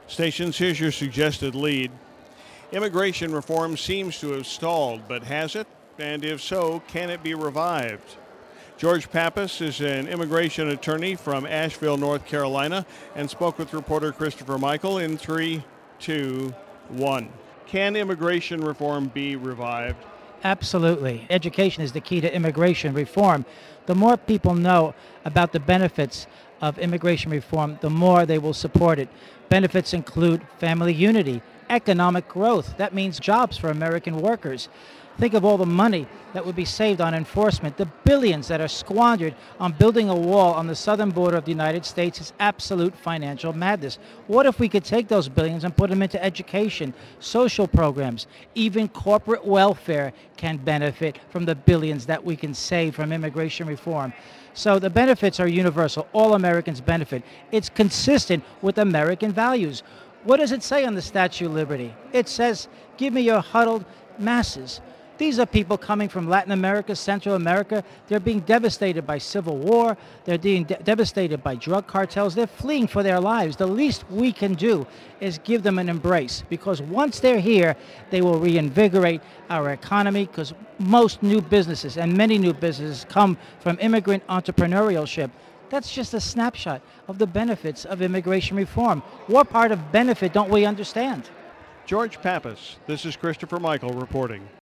Stations, here's your suggested lead. Immigration reform seems to have stalled, but has it? And if so, can it be revived? George Pappas is an immigration attorney from Asheville, North Carolina, and spoke with reporter Christopher Michael in 3, 2, 1. Can immigration reform be revived? Absolutely. Education is the key to immigration reform. The more people know about the benefits of immigration reform, the more they will support it. Benefits include family unity, economic growth. That means jobs for American workers. Think of all the money that would be saved on enforcement. The billions that are squandered on building a wall on the southern border of the United States is absolute financial madness. What if we could take those billions and put them into education, social programs? Even corporate welfare can benefit from the billions that we can save from immigration reform. So the benefits are universal. All Americans benefit. It's consistent with American values. What does it say on the Statue of Liberty? It says, give me your huddled masses. These are people coming from Latin America, Central America. They're being devastated by civil war. They're being devastated by drug cartels. They're fleeing for their lives. The least we can do is give them an embrace, because once they're here, they will reinvigorate our economy, because most new businesses and many new businesses come from immigrant entrepreneurship. That's just a snapshot of the benefits of immigration reform. What part of benefit don't we understand? George Pappas, this is Christopher Michael reporting.